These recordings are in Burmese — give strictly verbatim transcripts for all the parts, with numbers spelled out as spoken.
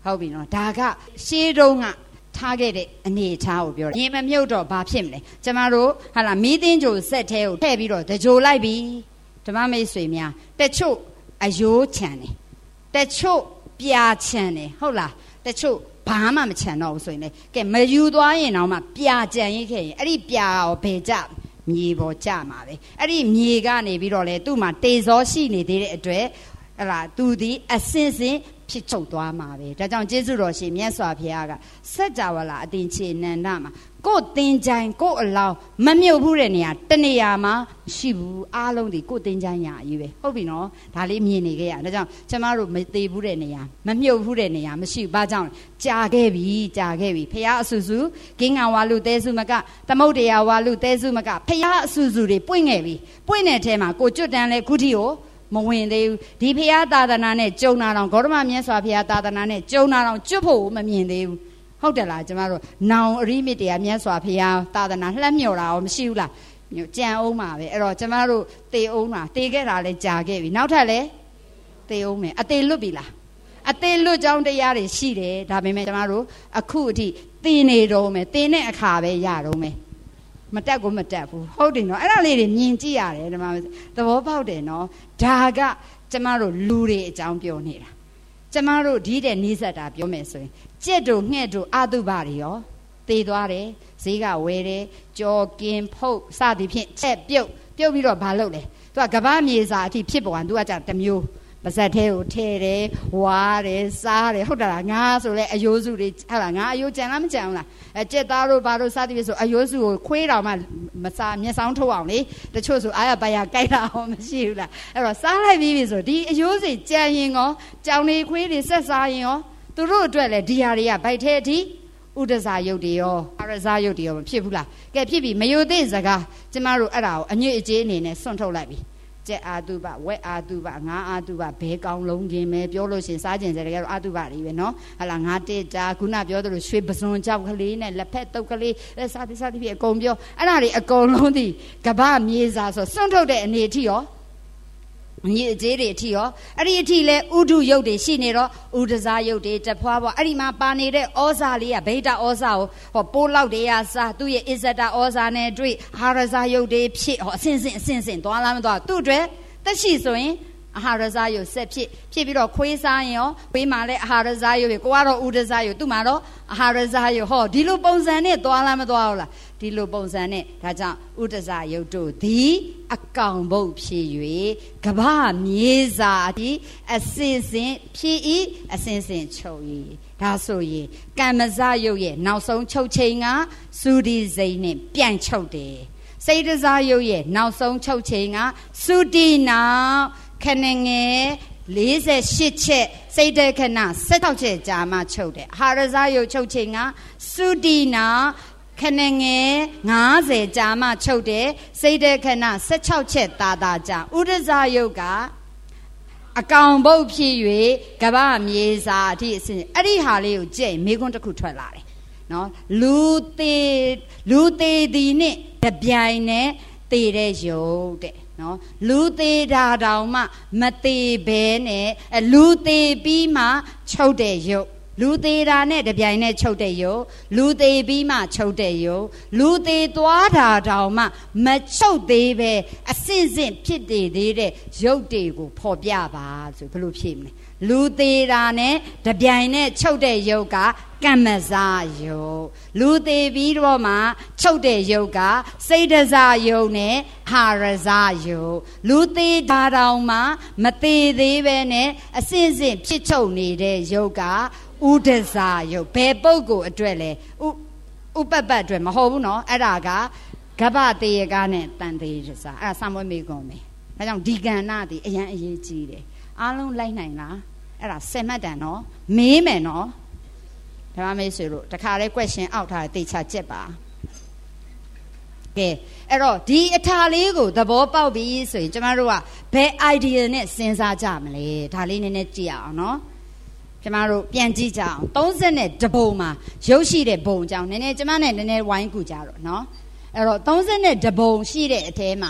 ဟုတ်ပြီနော်ဒါကရှေးတုန်းကထားခဲ့တဲ့အနေအထားကိုပြောတယ်ရေမမြုပ်တော့ဘာဖြစ်မလဲကျမတို့ဟာလာမီးသင်းကြိုဆက်ထဲကိုထည့်ပြီးတော့တကြိုလိုက်ပြီဓမ္မမိတ်ဆွေများတချို့အယိုးချန်တယ်တချို့ပြာချန်တယ်ဟုတ်လားတချို့ဘာမှမချန်တော့ဘူးဆိုရင်လေကဲမယူသွားရင်တော့မှပြာကြံရိတ်ခဲ့ရင်အဲ့ဒီပြာကိုဘယ်ကြမြေပေါ်ကြမှာပဲအဲ့ဒီမြေကနေပြီးတော့လေသူ့မှာတေဇောရှိနေသေးတဲ့အတွက်ဟလာသူဒီအစင်စင်ဖြစ်ချုပ်သွားမှာပဲဒါကြောင့်ကျေးဇူးတော်ရှင်မြတ်စွာဘုရားကစัจ java လာအတင်ချေနန္ဒမှာကိုယ်တင်ကြိုင်ကိုယ်အလောင်းမမြုပ်ဘူးတဲ့နေရာတနေရာမှာရှိဘူးအားလုံးဒီကိုယ်တင်ကြိုင်ရာအကြီးပဲဟုတ်ပြီနော်ဒါလေးမြင်နေခဲ့ရဒါကြောင့်ကျမတို့မသေးဘူးတဲ့နေရာမမြုပ်ဘူးတဲ့နေရာမရှိဘူးဘာကြောင့်ကြာခဲ့ပြီကြာခဲ့ပြီဖះအဆူဆူဂင်းငံဝါလူတဲစုမကသမုတ်တရားဝါလူတဲစုမကဖះအဆူဆူတွေပွင့်ခဲ့ပြီပွင့်တဲ့ထဲမှာကိုကျွတ်တန်းလဲခုထီကိုမဝင်သေးဘူးဒီဖះသာသနာနဲ့ကျုံနာတော်ဂေါတမမြတ်စွာဘုရားသာသနာနဲ့ကျုံနာတော်ကျွတ်ဖို့မမြင်သေးဘူးဟုတ်တယ်လားကျမတို့နောင်အရိမြစ်တရားမြတ်စွာဘုရားသာသနာလှမ်းမြော်တာရောမရှိဘူးလားကြံအောင်ပါပဲအဲ့တော့ကျမတို့တေအောင်တာတေခဲ့တာလဲကြာခဲ့ပြီနောက်ထပ်လဲတေအောင်မယ်အသေးလွတ်ပြီလားအသေးလွတ်ကြောင်းတရားတွေရှိတယ်ဒါပေမဲ့ကျမတို့အခုအထိသင်နေတော့မယ်သင်တဲ့အခါပဲရတော့မယ်မတက်ကိုမတက်ဘူးဟုတ်တယ်နော်အဲ့ဒါလေးတွေမြင်ကြည့်ရတယ်ဒီမှာသဘောပေါက်တယ်နော်ဒါကကျမတို့လူတွေအကြောင်းပြောနေတာကျမတို့ဒီတဲ့နေဆက်တာပြောမယ်ဆိုရင်ကြက်တို့ငှက်တို့အာတုဘတွေရောသေသွားတယ်ဈေးကဝဲတယ်ကြော်ကင်ဖုတ်စသည်ဖြင့်ချက်ပြုတ်ပြုတ်ပြီးတော့ဘာလုပ်လဲသူကကဘာမြေစာအထိဖြစ်ပေါ်သူကကြတမျိုးပါဇက်သေးကိုထဲတယ်ဝါတယ်စားတယ်ဟုတ်တယ်လားငါဆိုလဲအယိုးစုတွေဟုတ်လားငါအယိုးကြံလားမကြံဘူးလားအဲကြက်သားတို့ဘာတို့စသည်ဖြင့်ဆိုအယိုးစုကိုခွေးတော်မှမစားမျက်စောင်းထုတ်အောင်လေတချို့ဆိုအားရပါရကြိုက်တာအောင်မရှိဘူးလားအဲ့တော့စားလိုက်ပြီးပြီဆိုဒီအယိုးစီကြံရင်ရောကြောင်နေခွေးတွေဆက်စားရင်ရောသူတို့အတွက်လည်းဒီဟာတွေကဗိုက်ထဲအထိဥဒ္ဒစာယုတ်တွေရောအာရဇယုတ်တွေရောမဖြစ်ဘူးလားကဲဖြစ်ပြီမယုတ်သေးစကားကျမတို့အဲ့ဒါကိုအညွတ်အကြေးအနေနဲ့စွန့်ထုတ်လိုက်ပြီကျက်အာတုပဝက်အာတုပငါအာတုပဘဲကောင်းလုံးခြင်းပဲပြောလို့ရှင်စားခြင်းစတဲ့ကတော့အာတုပတွေပဲနော်ဟာလာငါတစ်တာခုနပြောသလိုရွှေပစွန်ကြောက်ကလေးနဲ့လက်ဖက်တုပ်ကလေးစားတိစားတိဖြစ်အကုန်ပြောအဲ့ဒါတွေအကုန်လုံးဒီကပမြေစာဆိုစွန့်ထုတ်တဲ့အနေအထိရောမြေအကျေးတွေအထိရောအဲ့ဒီအထိလဲဥဒုယုတ်တွေရှိနေတော့ဥဒဇာယုတ်တွေတဖွာပေါ့အဲ့ဒီမှာပါနေတဲ့ဩဇာလေးကဗိဒ္ဓဩဇာကိုဟောပိုးလောက်တွေကစားသူ့ရဲ့အစ္ဆဒဩဇာနဲ့တွေ့ဟာရဇာယုတ်တွေဖြစ်ဟောအစင်စင်အစင်စင်သွားလားမသွားသူ့အတွက်တက်ရှိဆိုရင်အာဟာရဇာယုတ်ဆက်ဖြစ်ဖြစ်ပြီးတော့ခွေးစားရင်ရောခွေးမှလည်းအာဟာရဇာယုတ်ပဲကိုကတော့ဥဒဇာယုတ်သူ့မှာတော့အာဟာရဇာယုတ်ဟောဒီလိုပုံစံနဲ့သွားလားမသွားဘူးလားဒီလိုပုံစံနဲ့ဒါကြောင့်ဥဒဇာယုတ်တို့သည်အကောင်ဘုတ်ဖြစ်၍ကဗမြေစာသည်အစင်စင်ဖြစ်၏အစင်စင်ချုပ်၏ဒါဆိုရင်ကမ္မဇယုတ်ရဲ့နောက်ဆုံးချုပ်ချိန်ကသုဒီစိတ်နဲ့ပြန်ချုပ်တယ်စိတ်တစားယုတ်ရဲ့နောက်ဆုံးချုပ်ချိန်ကသုတိနောက်ခဏငယ်လေးဆယ်ရှစ်ချက်စိတ်တခဏဆယ်၆ချက်ကြာမှချုပ်တယ်အာဟာရဇယုတ်ချုပ်ချိန်ကသုတိနောက်ခဏငယ်ငါးဆယ်ကြာမှချုပ်တယ်စိတ်တခဏဆယ်၆ချက်တာတာကြာဥဒဇယုတ်ကအကောင်ဘုတ်ဖြစ်၍ကဗမြေစာအထိအစဉ်အဲ့ဒီဟာလေးကိုကြည့်မိခွန်းတစ်ခုထွက်လာတယ်နော်လူသေးလူသေးသည်နဲ့တပြိုင်နဲ့သေတဲ့ယုတ်တဲ့နော်လူသေးတာတောင်မှမသေးဘဲနဲ့လူသေးပြီးမှချုပ်တဲ့ယုတ်လူသေးတာနဲ့တပြိုင်နဲ့ချုပ်တဲ့ယုတ်လူသေးပြီးမှချုပ်တဲ့ယုတ်လူသေးသွားတာတောင်မှမချုပ်သေးပဲအစင်စင်ဖြစ်တည်သေးတဲ့ယုတ်တွေကိုဖော်ပြပါဆိုဘယ်လိုဖြေမလဲလူသေးတာနဲ့တပြိုင်နဲ့ချုပ်တဲ့ယုတ်ကကမ္မဇယုတ်လူသေးပြီးတော့မှချုပ်တဲ့ယုတ်ကစိတ်တဇယုတ်နဲ့ဟာရဇယုတ်လူသေးတာတောင်မှမသေးသေးပဲနဲ့အစင်စင်ဖြစ်ချုပ်နေတဲ့ယုတ်ကဥဒဇယုတ်ဘယ်ပုဂ္ဂိုလ်အတွက်လဲဥပပအတွက်မဟုတ်ဘူးနော်အဲ့ဒါကကပ္ပတေယကနဲ့တန်သေးတစားအဲ့ဒါစာမွေးမိကုန်မယ်ဒါကြောင့်ဒီကဏ္ဍဒီအရန်အရေးကြီးတယ်အားလုံးလိုက်နိုင်လားအဲ့ဒါဆယ်မှတ်တန်နော်မေးမယ်နော်ဒါမှမေးဆိုလို့တခါလဲ question အောက်ထားတေချာချက်ပါကဲအဲ့တော့ဒီအထာလေးကိုသဘောပေါက်ပြီဆိုရင်ကျမတို့ကဘယ် idea နဲ့စဉ်းစားကြမလဲဒါလေးနည်းနည်းကြည့်အောင်နော်ကျမတို့ပြန်ကြည့်ကြအောင်သုံးဆယ်နဲ့တဘုံမှာရုပ်ရှိတဲ့ဘုံအကြောင်းနည်းနည်းကျမနဲ့နည်းနည်းဝိုင်းကူကြတော့နော်အဲ့တော့သုံးဆယ်နဲ့တဘုံရှိတဲ့အထဲမှာ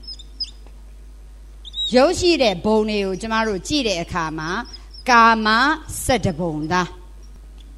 ရုပ်ရှိတဲ့ဘုံတွေကိုကျမတို့ကြည့်တဲ့အခါမှာကာမစက်တဘုံသား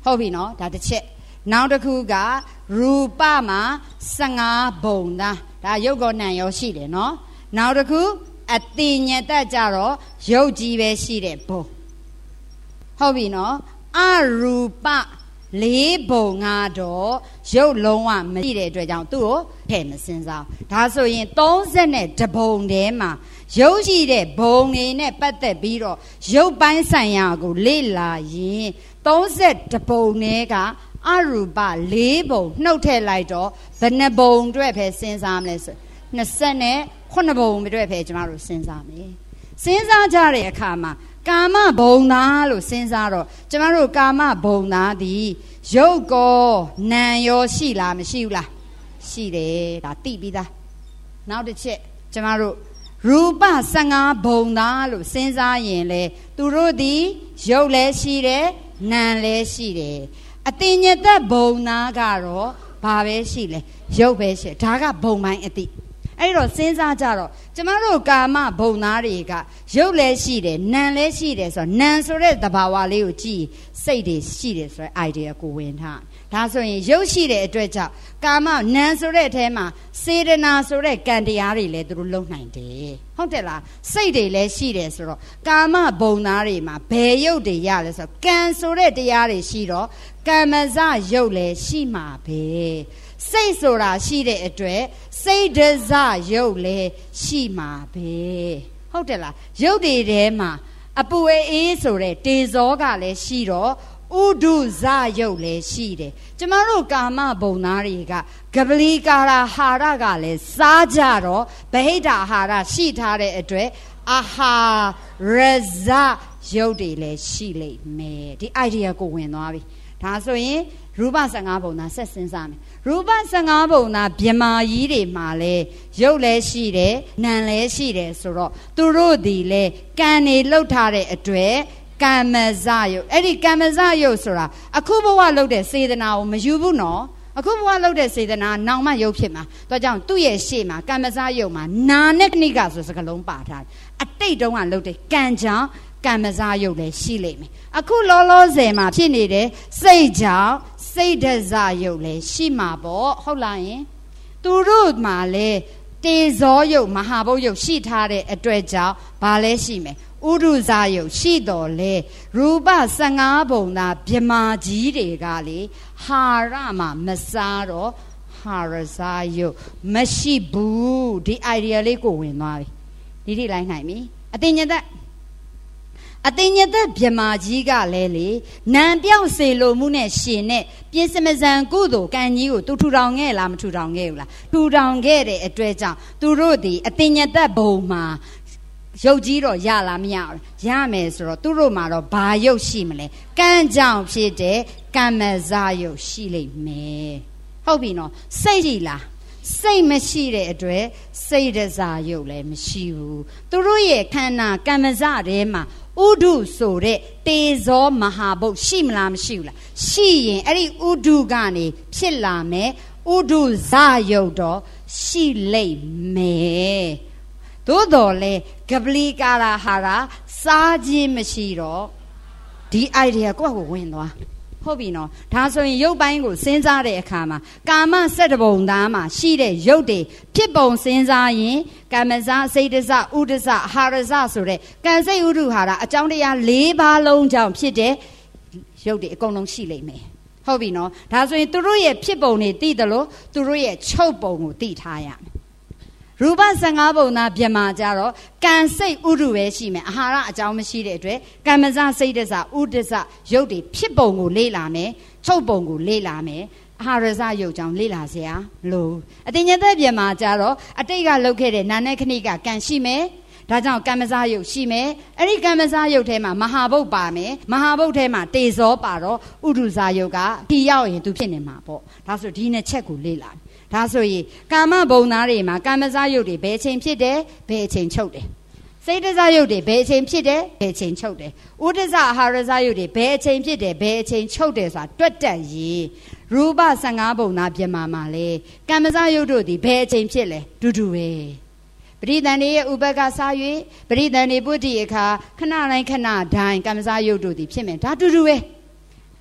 ဟုတ်ပြီနော်ဒါတစ်ချက်နောက်တစ်ခုကရူပမှာဆယ်ငါးဘုံသားဒါရုပ်ကောနံရောရှိတယ်နော်နောက်တစ်ခုအတိညာတကြတော့ရုပ်ကြီးပဲရှိတဲ့ဘုံဟုတ်ပြီနော်အရူပလေးဘုံကတော့ရုပ်လုံးဝမရှိတဲ့အတွက်ကြောင့်သူ့ကိုထည့်မစင်စားဒါဆိုရင်သုံးဆယ်နဲ့တဘုံထဲမှာရုပ်ရှိတဲ့ဘုံတွေနဲ့ပတ်သက်ပြီးတော့ရုပ်ပိုင်းဆိုင်ရာကိုလေ့လာရင်သုံးဆယ်တဘုံထဲကအရူပလေးဘုံနှုတ်ထည့်လိုက်တော့ဘယ်နှဘုံအတွက်ပဲစဉ်းစားမလဲဆိုနှစ်ဆယ်နဲ့ခုနှစ်ဘုံအတွက်ပဲကျမတို့စဉ်းစားမယ်စဉ်းစားကြတဲ့အခါမှာကာမဘုံသားလို့စဉ်းစားတော့ကျမတို့ကာမဘုံသားသည်ရုပ်ကောနာမ်ရောရှိလားမရှိဘူးလားရှိတယ်ဒါသိပြီးသားနောက်တစ်ချက်ကျမတို့ရူပဆယ်ငါးဘုံသားလို့စဉ်းစားရင်လေသူတို့သည်ရုပ်လည်းရှိတယ်နာမ်လည်းရှိတယ်အတိညာတဘုံသားကတော့ဘာပဲရှိလဲရုပ်ပဲရှိဒါကဘုံပိုင်းအတိအဲ့တော့စဉ်းစားကြတော့ကျမတို့ကာမဘုံသားတွေကရုပ်လည်းရှိတယ်နာမ်လည်းရှိတယ်ဆိုတော့နာမ်ဆိုတဲ့သဘာဝလေးကိုကြည့်စိတ်တွေရှိတယ်ဆိုတဲ့ idea ကိုဝင်ထားဒါဆိုရင်ရုပ်ရှိတဲ့အတွက်ကြောင့်ကာမနာမ်ဆိုတဲ့အထဲမှာစေတနာဆိုတဲ့ကံတရားတွေလည်းသူတို့လုံနိုင်တယ်ဟုတ်တယ်လားစိတ်တွေလည်းရှိတယ်ဆိုတော့ကာမဘုံသားတွေမှာဘယ်ရုပ်တွေရလဲဆိုတော့ကံဆိုတဲ့တရားတွေရှိတော့ကမ္မဇရုပ်လည်းရှိမှာပဲစိတ်ဆိုတာရှိတဲ့အတွက်စိတ်ဒဇရုပ်လည်းရှိမှာပဲဟုတ်တယ်လားရုပ်တွေထဲမှာအပူအေးဆိုတဲ့တေဇောကလည်းရှိတော့ဥဒုဇရုပ်လည်းရှိတယ်ကျမတို့ကာမဘုံသားတွေကကပလီကာရာဟာရကလည်းစားကြတော့ဗဟိတအာဟာရရှိထားတဲ့အတွက်အာဟာရဇရုပ်တွေလည်းရှိလိမ့်မယ်ဒီ idea ကိုဝင်သွားပြီဒါဆိုရင်ရူပဆယ်ငါးဘုံသားဆက်စဉ်းစားမယ်ရူပဆယ်ငါးဘုံသားမြမာကြီးတွေမှာလဲရုပ်လည်းရှိတယ်နာမ်လည်းရှိတယ်ဆိုတော့သူတို့ဒီလဲကံနေလှုပ်ထားတဲ့အတွက်ကမ္မဇရုပ်အဲ့ဒီကမ္မဇရုပ်ဆိုတာအခုဘဝလှုပ်တဲ့စေတနာကိုမယူဘူးနော်အခုဘဝလှုပ်တဲ့စေတနာနောင်မှရုပ်ဖြစ်မှာဒါကြောင့်သူ့ရဲ့ရှေ့မှာကမ္မဇရုပ်မှာနာနဲ့ခဏိကဆိုစကားလုံးပါထားတယ်အတိတ်တုန်းကလှုပ်တဲ့ကံကြောင့်ကမ္မဇရုပ်လည်းရှိလိမ့်မယ်အခုလောလောဆယ်မှာဖြစ်နေတဲ့စိတ်ကြောင့်စိတ်ဒဇရုပ်လည်းရှိမှာပေါ့ဟုတ်လားယင်သူတို့မှာလည်းတေဇောရုပ်မဟာဘုတ်ရုပ်ရှိထားတဲ့အတွက်ကြောင့်ဘာလဲရှိမယ်ဥဒုဇယုတ်ရှိတော်လေရူပဆယ်ငါးဘုံသားမြမာကြီးတွေကလေဟာရမှာမစားတော့ဟာရဇယုတ်မရှိဘူးဒီ idea လေးကိုဝင်သွားပြီဒီထိလိုက်နိုင်ပြီအတင်ညသက်အတင်ညသက်မြမာကြီးကလည်းလေနံပြောက်စေလိုမှုနဲ့ရှင်နဲ့ပြင်းစမစံကုသိုလ်ကံကြီးကိုသူထူထောင်ခဲ့လားမထူထောင်ခဲ့ဘူးလားထူထောင်ခဲ့တဲ့အတွက်ကြောင့်သူတို့ဒီအတင်ညသက်ဘုံမှာရုပ်ကြီးတော့ရလားမရဘူးရမယ်ဆိုတော့သူတို့မှာတော့ဘာရုပ်ရှိမလဲကံကြောင့်ဖြစ်တဲ့ကမ္မဇရုပ်ရှိလိမ့်မယ်ဟုတ်ပြီနော်စိတ်ကြီးလားစိတ်မရှိတဲ့အတွက်စိတ်ဒဇရုပ်လည်းမရှိဘူးသူတို့ရဲ့ခန္ဓာကမ္မဇထဲမှာဥဒုဆိုတဲ့တေဇောမဟာဘုတ်ရှိမလားမရှိဘူးလားရှိရင်အဲ့ဒီဥဒုကနေဖြစ်လာမယ်ဥဒုဇရုပ်တော့ရှိလိမ့်မယ်သို့တော်လဲကပလီကာရာဟာရာစားခြင်းမရှိတော့ဒီ idea ကိုယ့်ကိုဝင်သွားဟုတ်ပြီနော်ဒါဆိုရင်ရုပ်ပိုင်းကိုစဉ်းစားတဲ့အခါမှာကာမစက်တဘုံသားမှာရှိတဲ့ရုပ်တွေဖြစ်ပုံစဉ်းစားရင်ကာမဇစိတ်ဒဇဥဒဇဟာရဇဆိုတဲ့ကံစိတ်ဥဒုဟာရာအကြောင်းတရား၄ပါးလုံးကြောင့်ဖြစ်တဲ့ရုပ်တွေအကုန်လုံးရှိလိမ့်မယ်ဟုတ်ပြီနော်ဒါဆိုရင်သူတို့ရဲ့ဖြစ်ပုံတွေသိတယ်လို့သူတို့ရဲ့ချုပ်ပုံကိုသိထားရမယ်ရူပဆယ်ငါးဘုံသားမြမာကြတော့ကံစိတ်ဥဒုပဲရှိမယ်အာဟာရအကြောင်းမရှိတဲ့အတွက်ကမ္မဇစိတ်ဒဇဥဒဇရုပ်တွေဖြစ်ပုံကိုလေ့လာမယ်ချုပ်ပုံကိုလေ့လာမယ်အာဟာရဇရုပ်ကြောင့်လေ့လာเสียလို့အတင်ညသက်မြမာကြတော့အတိတ်ကလုပ်ခဲ့တဲ့နာနဲ့ခဏိကကံရှိမယ်ဒါကြောင့်ကမ္မဇရုပ်ရှိမယ်အဲ့ဒီကမ္မဇရုပ်ထဲမှာမဟာဘုတ်ပါမယ်မဟာဘုတ်ထဲမှာတေဇောပါတော့ဥဒုဇရုပ်ကဒီရောက်ရင်သူဖြစ်နေမှာပေါ့ဒါဆိုဒီနှစ်ချက်ကိုလေ့လာဒါဆိုရင်ကာမဘုံသားတွေမှာကာမဇရုပ်တွေဘယ်အချိန်ဖြစ်တယ်ဘယ်အချိန်ချုပ်တယ်စိတ်ဒဇရုပ်တွေဘယ်အချိန်ဖြစ်တယ်ဘယ်အချိန်ချုပ်တယ်ဥဒဇအာဟာရဇရုပ်တွေဘယ်အချိန်ဖြစ်တယ်ဘယ်အချိန်ချုပ်တယ်ဆိုတာတွက်တက်ရင်ရူပဆယ်ငါးဘုံသားပြမာမှာလေကာမဇရုပ်တို့ဒီဘယ်အချိန်ဖြစ်လဲဒူဒူပဲပရိသန္တိရဲ့ဥပက္ခစား၍ပရိသန္တိပုတ္တိအခါခဏတိုင်းခဏတိုင်းကာမဇရုပ်တို့ဒီဖြစ်မယ်ဒါဒူဒူပဲ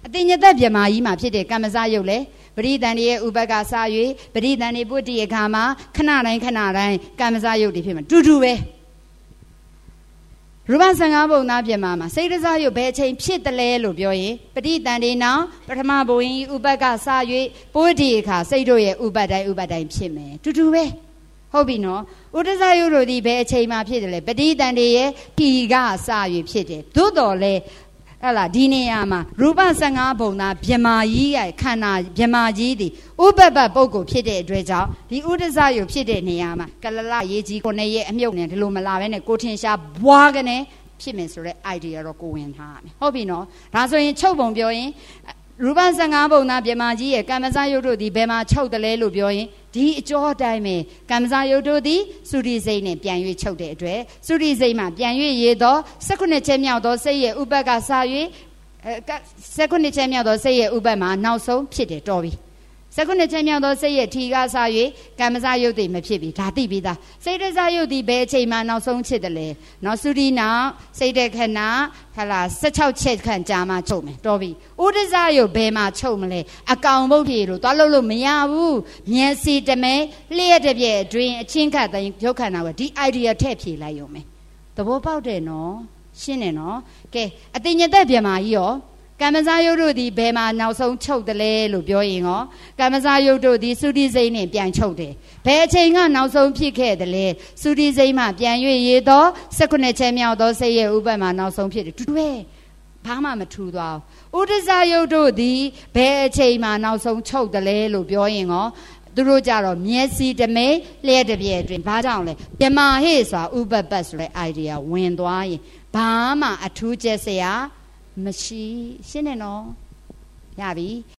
အတင်ညသက်မြမာကြီးမှာဖြစ်တဲ့ကမ္မဇယုတ်လေပရိသန္တိရဲ့ဥပက္ခစာ၍ပရိသန္တိပုတ္တိအခါမှာခဏတိုင်းခဏတိုင်းကမ္မဇယုတ်တွေဖြစ်မှာတူတူပဲရူပဆံဃာဘုံသားပြမှာမှာစိတ်တစားရုပ်ဘယ်အချိန်ဖြစ်တယ်လဲလို့ပြောရင်ပဋိသန္ဓေနောင်ပထမဘုံဤဥပတ်ကစ၍ပုဒ္ဓိအခါစိတ်တို့ရဲ့ဥပတ်တိုင်းဥပတ်တိုင်းဖြစ်မယ်တူတူပဲဟုတ်ပြီနော်ဥဒ္ဒဇယုတို့ဒီဘယ်အချိန်မှဖြစ်တယ်လဲပဋိသန္ဓေရဲ့ဒီကစ၍ဖြစ်တယ်သို့တော်လဲဟဲ့လားဒီနေရာမှာရူပဆံဃာဘုံသားမြမာကြီးရဲ့ခန္ဓာမြမာကြီးသည်ဥပပပုဂ္ဂိုလ်ဖြစ်တဲ့အတွက်ကြောင့်ဒီဥဒ္ဒဇယုဖြစ်တဲ့နေရာမှာကလလရေးကြီးကိုနဲ့ရဲ့အမြုပ်နဲ့ဒီလိုမလာဘဲနဲ့ကိုထင်ရှားဘွားကနေဖြစ်မယ်ဆိုတဲ့ idea တော့ကိုဝင်ထားရမယ်ဟုတ်ပြီနော်ဒါဆိုရင်ချုပ်ပုံပြောရင်ရူပဆံဃာဘုံသားမြမာကြီးရဲ့ကမ္မဇယုတို့သည်ဘယ်မှာချုပ်တယ်လဲလို့ပြောရင်ဒီအကျော်တိုင်းပဲကမ္မဇယုတို့သည်သုတိစိတ်နဲ့ပြန်၍ချုပ်တဲ့အတွက်သုတိစိတ်မှာပြန်၍ရေသော၁၈ချက်မြောက်သောစိတ်ရဲ့ဥပတ်ကစ၍၁၈ချက်မြောက်သောစိတ်ရဲ့ဥပတ်မှာနောက်ဆုံးဖြစ်တယ်တော်ပြီ၁၈ချက်မြောက်သောစိတ်ရဲ့ထီကစ၍ကမ္မဇယုတ်သည်မဖြစ်ပြီဒါသိပြီးသားစိတ်တဇယုတ်သည်ဘယ်အချိန်မှနောက်ဆုံးဖြစ်တယ်လဲနော်သုတိနောက်စိတ်တခဏဟလာ၁၆ချက်ခန့်ကြာမှချုပ်မယ်တော်ပြီဥဒ္ဒဇယုတ်ဘယ်မှာချုပ်မလဲအကောင်ဘုတ်ဖြေလို့သွားလို့လို့မရဘူးမျက်စိတမဲလျှက်တစ်ပြည့်အတွင်းအချင်းခတ်တိုင်းရုပ်ခန္ဓာကဒီ idea ထည့်ဖြေလိုက်ရုံပဲသဘောပေါက်တယ်နော်ရှင်းတယ်နော်ကဲအတင်ညသက်ပြမာကြီးရောကမ္မဇယုတ်တို့သည်ဘယ်မှာနောက်ဆုံးချုပ်တယ်လဲလို့ပြောရင်ရောကမ္မဇယုတ်တို့သည်သုတိစိတ်နဲ့ပြန်ချုပ်တယ်ဘယ်အချိန်ကနောက်ဆုံးဖြစ်ခဲ့တယ်လဲသုတိစိတ်မှပြန်၍ရေသော၁၈ချက်မြောက်သောစိတ်ရဲ့ဥပတ်မှာနောက်ဆုံးဖြစ်တယ်တူတူပဲဘာမှမထူသွားဘူးဥဒ္ဒဇယုတ်တို့သည်ဘယ်အချိန်မှနောက်ဆုံးချုပ်တယ်လဲလို့ပြောရင်ရောသူတို့ကြတော့မျက်စိတမဲလျှက်တစ်ပြည့်အတွင်းဘာကြောင့်လဲပြမာဟေ့ဆိုတာဥပပတ်ဆိုတဲ့ idea ဝင်သွားရင်ဘာမှအထူးကျက်စရာမရှိရှင်းနေနော်ရပြီ